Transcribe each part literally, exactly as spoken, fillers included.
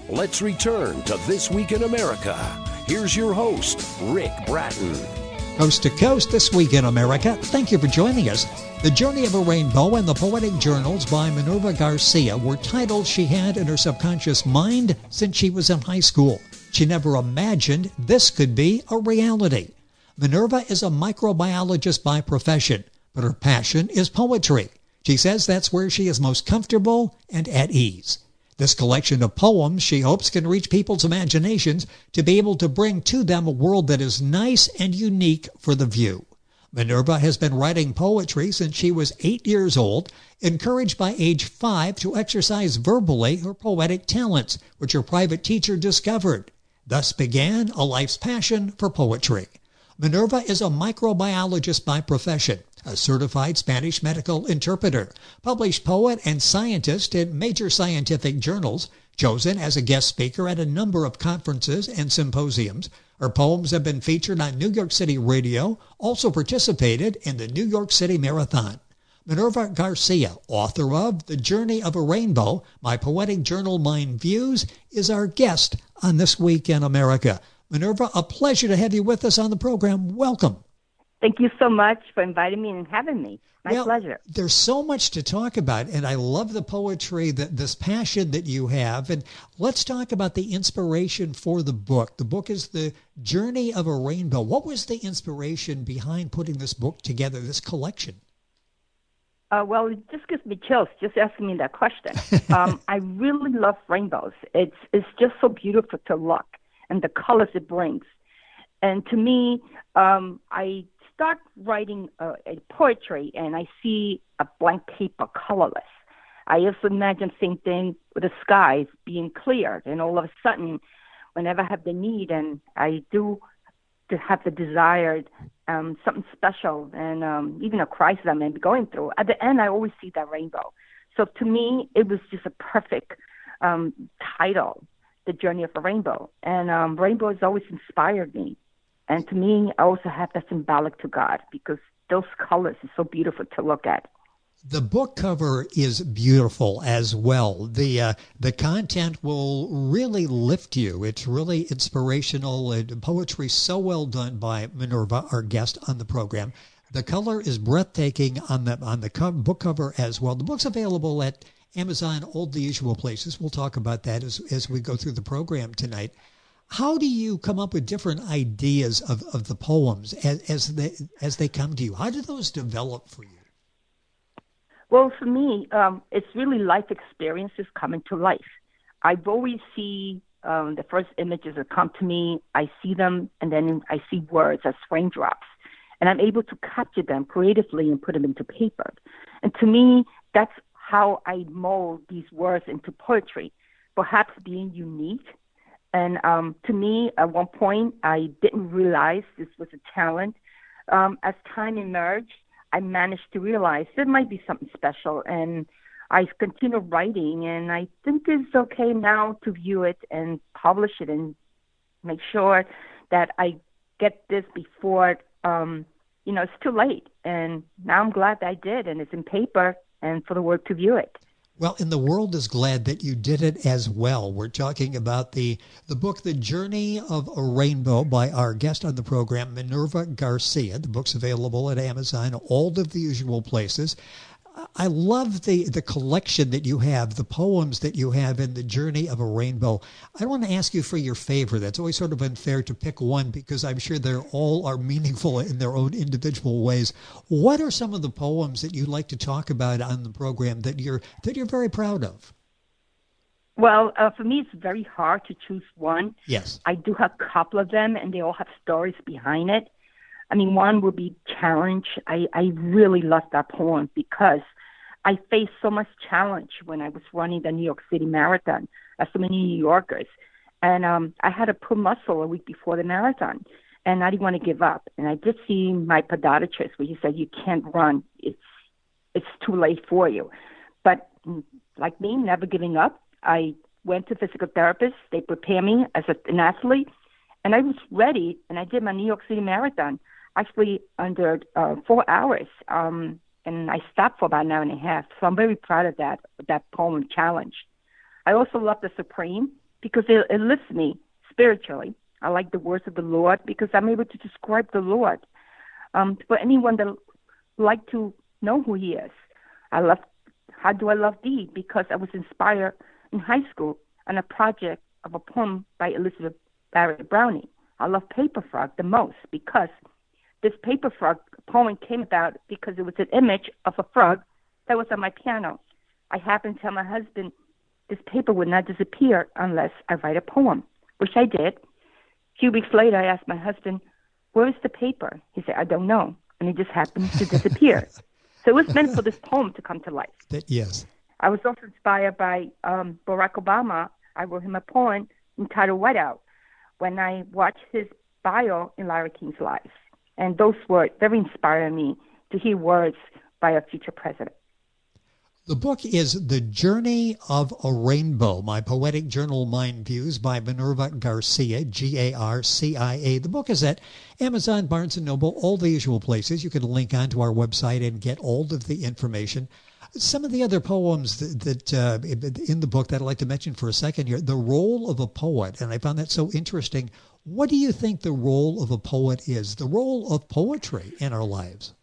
Let's return to This Week in America. Here's your host, Rick Bratton. Coast to coast, This Week in America. Thank you for joining us. The Journey of a Rainbow and the Poetic Journals by Minerva Garcia were titles she had in her subconscious mind since she was in high school. She never imagined this could be a reality. Minerva is a microbiologist by profession, but her passion is poetry. She says that's where she is most comfortable and at ease. This collection of poems she hopes can reach people's imaginations to be able to bring to them a world that is nice and unique for the view. Minerva has been writing poetry since she was eight years old, encouraged by age five to exercise verbally her poetic talents, which her private teacher discovered. Thus began a life's passion for poetry. Minerva is a microbiologist by profession, a certified Spanish medical interpreter, published poet and scientist in major scientific journals, chosen as a guest speaker at a number of conferences and symposiums. Her poems have been featured on New York City radio, also participated in the New York City Marathon. Minerva Garcia, author of The Journey of a Rainbow, My Poetic Journal Mind Views, is our guest on This Week in America. Minerva, a pleasure to have you with us on the program. Welcome. Thank you so much for inviting me and having me. My well, pleasure. There's so much to talk about, and I love the poetry, that this passion that you have. And let's talk about the inspiration for the book. The book is The Journey of a Rainbow. What was the inspiration behind putting this book together, this collection? Uh, well, it just gives me chills just asking me that question. um, I really love rainbows. It's it's just so beautiful to look, and the colors it brings. And to me, um, I start writing uh, a poetry, and I see a blank paper, colorless. I also imagine same thing with the skies being cleared, and all of a sudden, whenever I have the need, and I do to have the desired um, something special, and um, even a crisis I may be going through, at the end, I always see that rainbow. So to me, it was just a perfect um, title, The Journey of a Rainbow. And um, rainbow has always inspired me. And to me, I also have that symbolic to God, because those colors are so beautiful to look at. The book cover is beautiful as well. The uh, the content will really lift you. It's really inspirational, and poetry so well done by Minerva, our guest on the program. The color is breathtaking on the on the co- book cover as well. The book's available at Amazon, all the usual places. We'll talk about that as as we go through the program tonight. How do you come up with different ideas of, of the poems as, as they as they come to you? How do those develop for you? Well, for me, um, it's really life experiences coming to life. I've always see um, the first images that come to me. I see them, and then I see words as raindrops, and I'm able to capture them creatively and put them into paper. And to me, that's how I mold these words into poetry, perhaps being unique. And um, to me, at one point, I didn't realize this was a talent. Um, as time emerged, I managed to realize there might be something special, and I continued writing, and I think it's okay now to view it and publish it and make sure that I get this before, um, you know, it's too late. And now I'm glad that I did, and it's in paper and for the world to view it. Well, and the world is glad that you did it as well. We're talking about the, the book, The Journey of a Rainbow, by our guest on the program, Minerva Garcia. The book's available at Amazon, all of the usual places. I love the, the collection that you have, the poems that you have in The Journey of a Rainbow. I want to ask you for your favorite. That's always sort of unfair to pick one, because I'm sure they all are meaningful in their own individual ways. What are some of the poems that you'd like to talk about on the program that you're that you're very proud of? Well, uh, for me, it's very hard to choose one. Yes. I do have a couple of them, and they all have stories behind it. I mean, one would be Challenge. I, I really love that poem because I faced so much challenge when I was running the New York City Marathon, as so many New Yorkers. And um, I had to put muscle a week before the marathon, and I didn't want to give up. And I did see my podiatrist where he said, you can't run. It's, it's too late for you. But like me, never giving up, I went to physical therapists. They prepared me as a, an athlete, and I was ready, and I did my New York City Marathon. Actually, under uh, four hours, um, and I stopped for about an hour and a half. So I'm very proud of that that poem, Challenge. I also love The Supreme. because it, it lifts me spiritually. I like the words of the Lord because I'm able to describe the Lord. Um, for anyone that like to know who He is, I love. How do I love thee? Because I was inspired in high school on a project of a poem by Elizabeth Barrett Browning. I love Paper Frog the most because this Paper Frog poem came about because it was an image of a frog that was on my piano. I happened to tell my husband this paper would not disappear unless I write a poem, which I did. A few weeks later, I asked my husband, where is the paper? He said, I don't know. And it just happened to disappear. So it was meant for this poem to come to life. Yes. I was also inspired by um, Barack Obama. I wrote him a poem entitled Whiteout when I watched his bio in Larry King's life. And those were very inspiring me to hear words by a future president. The book is The Journey of a Rainbow, My Poetic Journal Mind Views by Minerva Garcia, G A R C I A. The book is at Amazon, Barnes and Noble, all the usual places. You can link onto our website and get all of the information. Some of the other poems that, that uh, in the book that I'd like to mention for a second here, the role of a poet, and I found that so interesting. What do you think the role of a poet is, the role of poetry in our lives?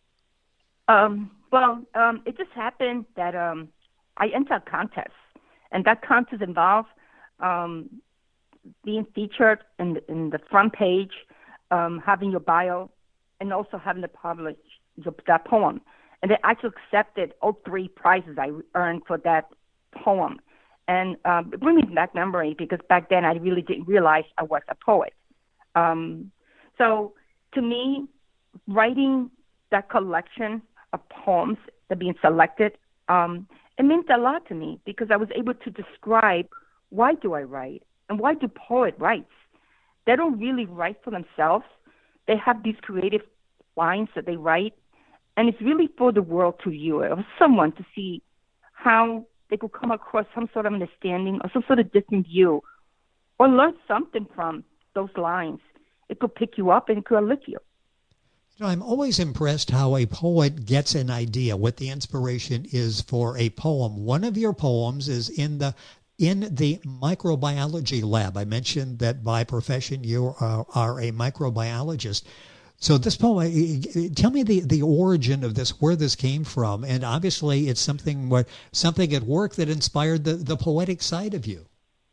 Um. Well, um, it just happened that um, I entered a contest, and that contest involved um, being featured in the, in the front page, um, having your bio, and also having to publish your, that poem. And they actually accepted all three prizes I earned for that poem. And um, it brings me back memory because back then I really didn't realize I was a poet. Um, so to me, writing that collection of poems that being selected, um, it meant a lot to me because I was able to describe why do I write and why do poets write. They don't really write for themselves. They have these creative lines that they write, and it's really for the world to view it, or someone to see how they could come across some sort of understanding or some sort of different view or learn something from those lines. It could pick you up and it could lift you. You know, I'm always impressed how a poet gets an idea, what the inspiration is for a poem. One of your poems is in the in the microbiology lab. I mentioned that by profession you are, are a microbiologist. So this poem, tell me the, the origin of this, where this came from. And obviously it's something where, something at work that inspired the, the poetic side of you.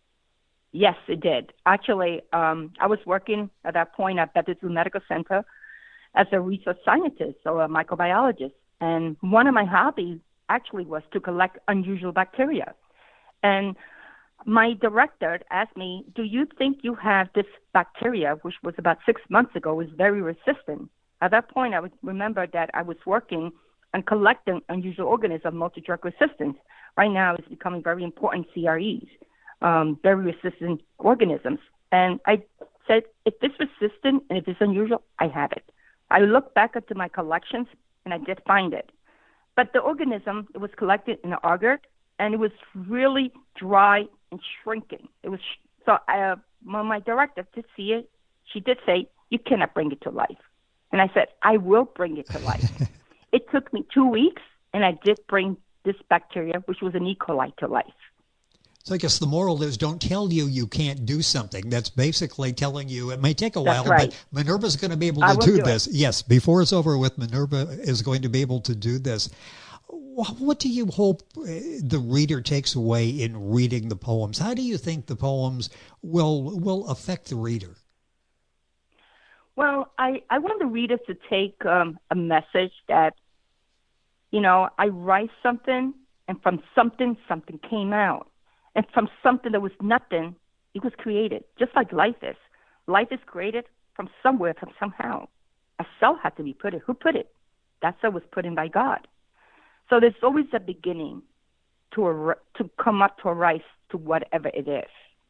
Yes, it did. Actually, um, I was working at that point at Bethesda Medical Center as a research scientist or a microbiologist. And one of my hobbies actually was to collect unusual bacteria. And my director asked me, do you think you have this bacteria, which was about six months ago, was very resistant? At that point, I would remember that I was working on collecting unusual organisms, multi-drug resistance. Right now, it's becoming very important, C R Es, um, very resistant organisms. And I said, if it's resistant and if it's unusual, I have it. I looked back into my collections, and I did find it. But the organism, it was collected in an agar, and it was really dry and shrinking. It was so. Uh, when my director did see it, she did say, "You cannot bring it to life." And I said, "I will bring it to life." It took me two weeks, and I did bring this bacteria, which was an E. coli, to life. So I guess the moral is, don't tell you you can't do something. That's basically telling you it may take a while, right. but Minerva's going to be able to do, do this. It. Yes, before it's over with, Minerva is going to be able to do this. What do you hope the reader takes away in reading the poems? How do you think the poems will will affect the reader? Well, I, I want the reader to take um, a message that, you know, I write something, and from something, something came out. And from something that was nothing, it was created, just like life is. Life is created from somewhere, from somehow. A cell had to be put in. Who put it? That cell was put in by God. So there's always a beginning to a, to come up to a rise to whatever it is.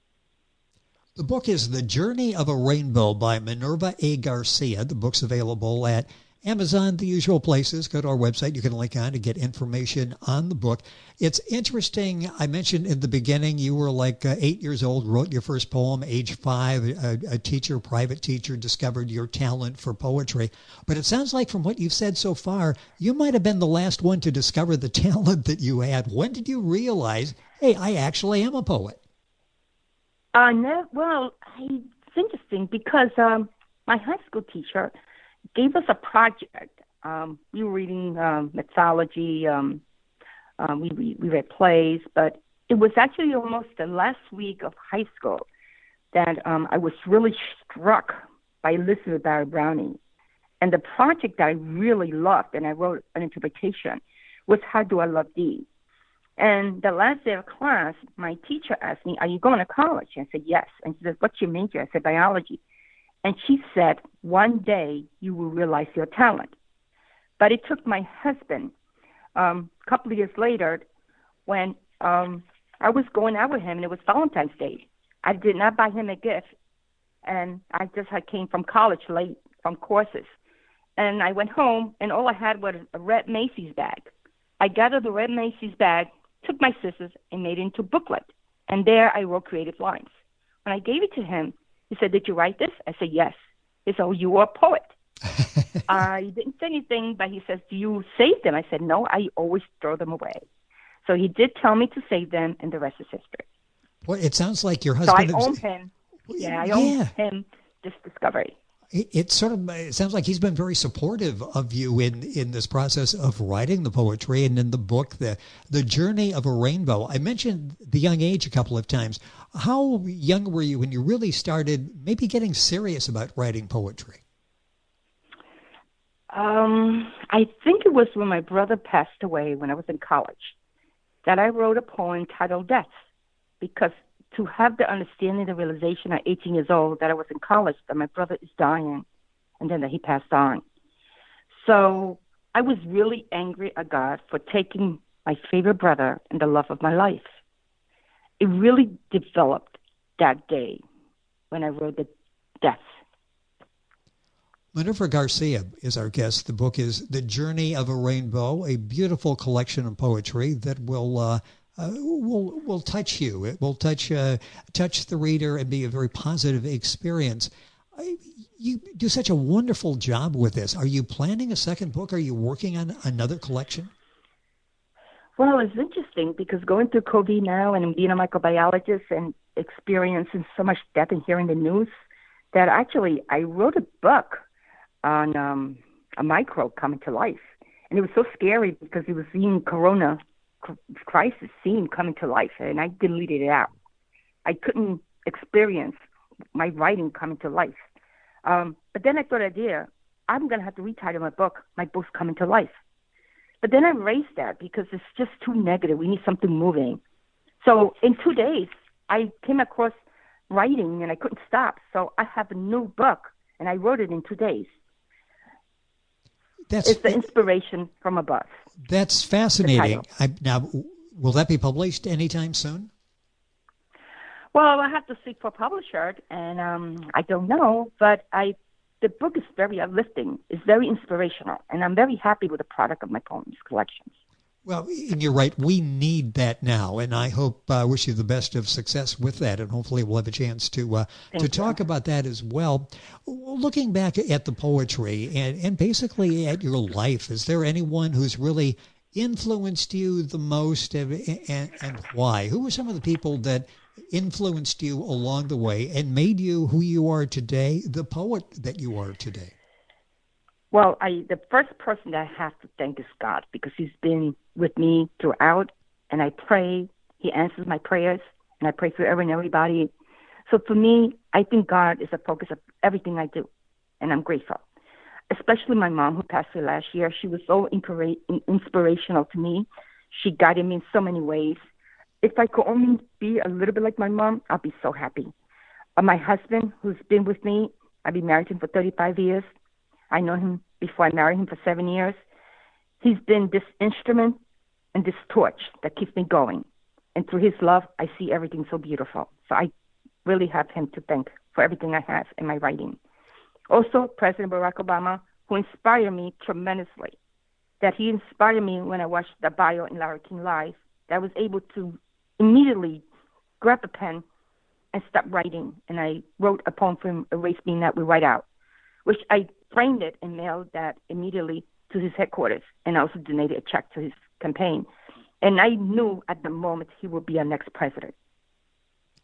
The book is The Journey of a Rainbow by Minerva A. Garcia. The book's available at Amazon, the usual places. Go to our website. You can link on to get information on the book. It's interesting. I mentioned in the beginning you were like uh, eight years old, wrote your first poem, age five. A, a teacher, private teacher, discovered your talent for poetry. But it sounds like from what you've said so far, you might have been the last one to discover the talent that you had. When did you realize, hey, I actually am a poet? Uh, no, well, I, it's interesting because um, my high school teacher gave us a project. Um, we were reading um, mythology. Um, um, we, we we read plays, but it was actually almost the last week of high school that um, I was really struck by Elizabeth Barrett Browning. And the project that I really loved, and I wrote an interpretation, was How Do I Love Thee? And the last day of class, my teacher asked me, are you going to college? I said, yes. And she said, what's your major? I said, biology. And she said, one day you will realize your talent. But it took my husband um, a couple of years later when um, I was going out with him, and it was Valentine's Day. I did not buy him a gift, and I just I came from college late from courses. And I went home, and all I had was a red Macy's bag. I gathered the red Macy's bag, took my scissors, and made it into a booklet. And there I wrote creative lines. When I gave it to him, he said, did you write this? I said, yes. He said, oh, you are a poet. I didn't say anything, but he says, do you save them? I said, no, I always throw them away. So he did tell me to save them, and the rest is history. Well, it sounds like your husband... So I own him. Yeah, I own yeah. him this discovery. It, it sort of it sounds like he's been very supportive of you in, in this process of writing the poetry and in the book, the the Journey of a Rainbow. I mentioned the young age a couple of times. How young were you when you really started maybe getting serious about writing poetry? Um, I think it was when my brother passed away when I was in college that I wrote a poem titled Death, because to have the understanding, the realization at eighteen years old that I was in college, that my brother is dying, and then that he passed on. So I was really angry at God for taking my favorite brother and the love of my life. It really developed that day when I wrote the Death. Minerva Garcia is our guest. The book is The Journey of a Rainbow, a beautiful collection of poetry that will... Uh, Uh, will will touch you. It will touch uh, touch the reader and be a very positive experience. I, you do such a wonderful job with this. Are you planning a second book? Are you working on another collection? Well, it's interesting because going through COVID now and being a microbiologist and experiencing so much death and hearing the news, that actually I wrote a book on um, a microbe coming to life. And it was so scary because it was seeing corona crisis scene coming to life, and I deleted it out. I couldn't experience my writing coming to life. Um, but then I thought, idea, I'm going to have to retitle my book, My Book's Coming to Life. But then I erased that because it's just too negative. We need something moving. So in two days, I came across writing, and I couldn't stop. So I have a new book, and I wrote it in two days. That's, it's the inspiration from above. That's fascinating. I, now, will that be published anytime soon? Well, I have to seek for a publisher, and um, I don't know. But I, the book is very uplifting. It's very inspirational, and I'm very happy with the product of my poems collections. Well, and you're right. We need that now, and I hope I uh, wish you the best of success with that, and hopefully we'll have a chance to uh, to talk about that as well. Looking back at the poetry and, and basically at your life, is there anyone who's really influenced you the most, and, and, and why? Who were some of the people that influenced you along the way and made you who you are today, the poet that you are today? Well, I the first person that I have to thank is God, because he's been with me throughout, and I pray. He answers my prayers, and I pray for everyone and everybody. So for me, I think God is the focus of everything I do, and I'm grateful. Especially my mom, who passed away last year. She was so inspirational to me. She guided me in so many ways. If I could only be a little bit like my mom, I'll be so happy. Uh, my husband, who's been with me, I've been married to him for thirty-five years. I know him before I married him for seven years. He's been this instrument and this torch that keeps me going. And through his love, I see everything so beautiful. So I really have him to thank for everything I have in my writing. Also, President Barack Obama, who inspired me tremendously. That he inspired me when I watched the bio in Larry King Live, that I was able to immediately grab a pen and start writing. And I wrote a poem for him, Erase Me Not, We Write Out, which I framed it and mailed that immediately to his headquarters, and also donated a check to his campaign. And I knew at the moment he would be our next president.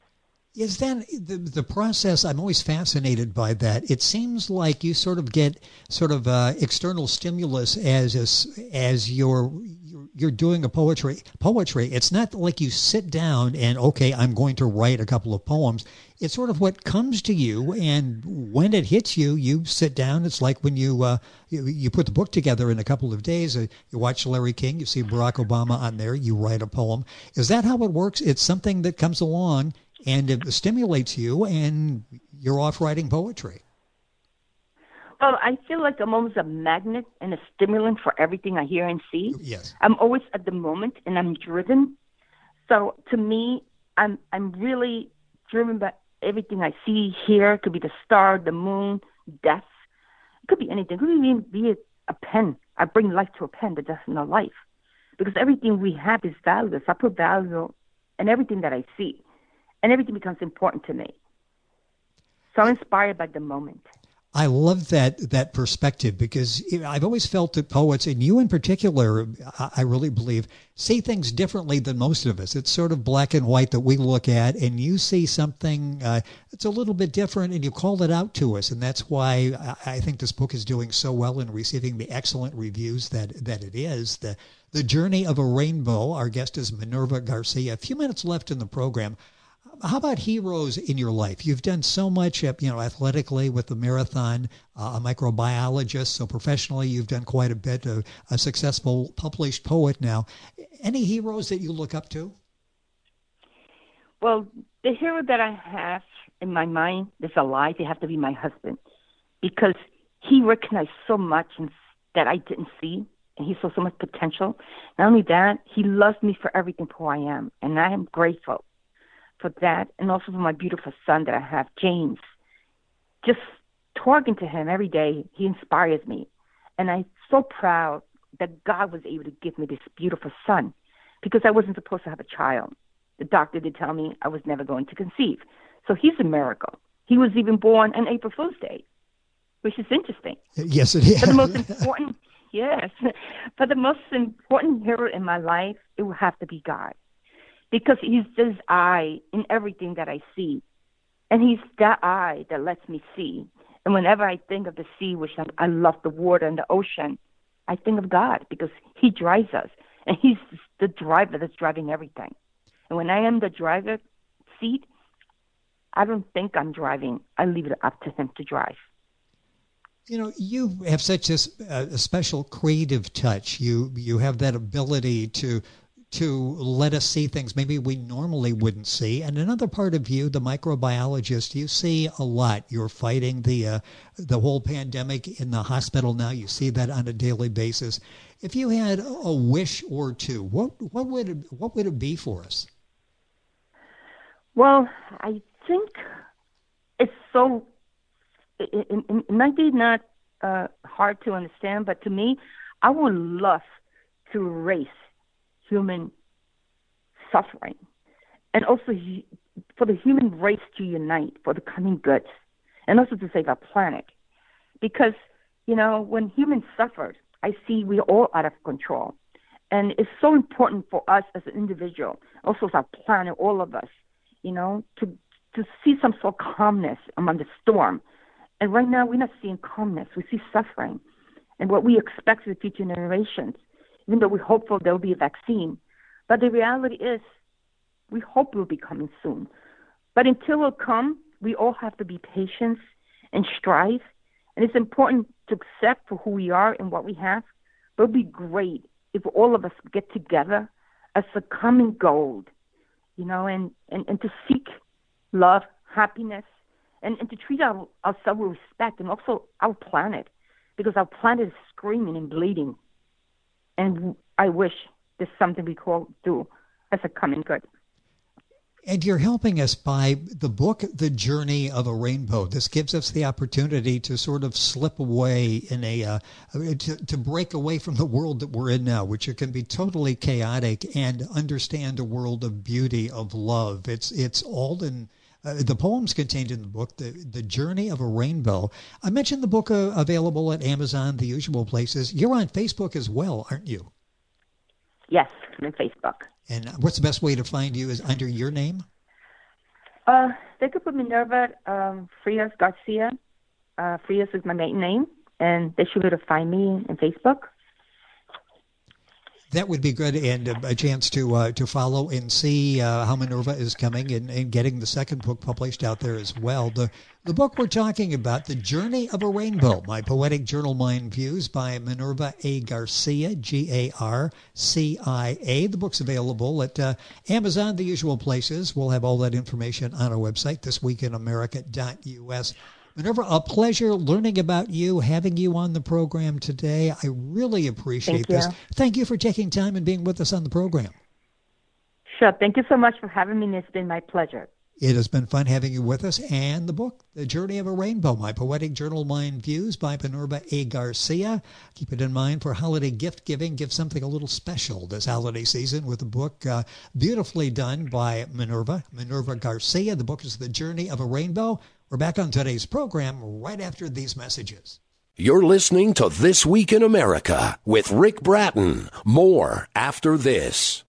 Is that the, the process? I'm always fascinated by that. It seems like you sort of get sort of uh, external stimulus as as, as you're, you're doing a poetry. Poetry. It's not like you sit down and, okay, I'm going to write a couple of poems. It's sort of what comes to you, and when it hits you, you sit down. It's like when you uh, you, you put the book together in a couple of days. Uh, you watch Larry King, you see Barack Obama on there, you write a poem. Is that how it works? It's something that comes along and it stimulates you, and you're off writing poetry. Well, I feel like I'm almost a magnet and a stimulant for everything I hear and see. Yes. I'm always at the moment, and I'm driven. So to me, I'm I'm really driven by everything I see, hear. It could be the star, the moon, death. It could be anything. It could even be a, a pen. I bring life to a pen that doesn't know life. Because everything we have is valueless. I put value in everything that I see. And everything becomes important to me. So I'm inspired by the moment. I love that that perspective, because I've always felt that poets, and you in particular, I really believe, see things differently than most of us. It's sort of black and white that we look at, and you see something uh, that's a little bit different, and you call it out to us. And that's why I think this book is doing so well and receiving the excellent reviews that, that it is. The, the Journey of a Rainbow. Our guest is Minerva Garcia. A few minutes left in the program. How about heroes in your life? You've done so much, you know, athletically with the marathon, uh, a microbiologist. So professionally, you've done quite a bit. A, a successful published poet now. Any heroes that you look up to? Well, the hero that I have in my mind that's alive, they have to be my husband, because he recognized so much that I didn't see, and he saw so much potential. Not only that, he loves me for everything for who I am, and I am grateful for that, and also for my beautiful son that I have, James. Just talking to him every day, he inspires me. And I'm so proud that God was able to give me this beautiful son, because I wasn't supposed to have a child. The doctor did tell me I was never going to conceive. So he's a miracle. He was even born on April Fool's Day, which is interesting. Yes, it is. But the most important, yes, but the most important hero in my life, it will have to be God. Because he's this eye in everything that I see. And he's that eye that lets me see. And whenever I think of the sea, which I, I love the water and the ocean, I think of God, because he drives us. And he's the driver that's driving everything. And when I am the driver seat, I don't think I'm driving. I leave it up to him to drive. You know, you have such a, a special creative touch. You you have that ability to to let us see things maybe we normally wouldn't see. And another part of you, the microbiologist, you see a lot. You're fighting the uh, the whole pandemic in the hospital now. You see that on a daily basis. If you had a wish or two, what what would it, what would it be for us? Well, I think it's so, it, it, it might be not uh, hard to understand, but to me, I would love to erase human suffering, and also for the human race to unite for the common good, and also to save our planet. Because, you know, when humans suffered, I see we're all out of control. And it's so important for us as an individual, also as our planet, all of us, you know, to to see some sort of calmness among the storm. And right now, we're not seeing calmness. We see suffering. And what we expect of the future generations, even though we're hopeful there will be a vaccine. But the reality is, we hope it will be coming soon. But until it will come, we all have to be patient and strive. And it's important to accept for who we are and what we have. But it would be great if all of us get together as a common goal, you know, and, and, and to seek love, happiness, and, and to treat our, ourselves with respect, and also our planet, because our planet is screaming and bleeding. And I wish there's something we could do as a common good. And you're helping us by the book, The Journey of a Rainbow. This gives us the opportunity to sort of slip away in a, uh, to, to break away from the world that we're in now, which it can be totally chaotic, and understand a world of beauty, of love. It's it's all in uh, the poems contained in the book, the, the Journey of a Rainbow. I mentioned the book uh, available at Amazon, the usual places. You're on Facebook as well, aren't you? Yes, I'm on Facebook. And what's the best way to find you? Is under your name? Uh, they could put Minerva um, Frias Garcia. Uh, Frias is my maiden name, and they should be able to find me on Facebook. That would be good, and a, a chance to uh, to follow and see uh, how Minerva is coming and, and getting the second book published out there as well. The the book we're talking about, The Journey of a Rainbow, My Poetic Journal Mind Views by Minerva A. Garcia, G A R C I A. The book's available at uh, Amazon, the usual places. We'll have all that information on our website, this week in america dot U S. Minerva, a pleasure learning about you, having you on the program today. I really appreciate Thank you. this. Thank you for taking time and being with us on the program. Sure. Thank you so much for having me. It's been my pleasure. It has been fun having you with us. And the book, The Journey of a Rainbow, My Poetic Journal Mind Views by Minerva A. Garcia. Keep it in mind for holiday gift giving. Give something a little special this holiday season with a book uh, beautifully done by Minerva, Minerva Garcia. The book is The Journey of a Rainbow. We're back on today's program right after these messages. You're listening to This Week in America with Rick Bratton. More after this.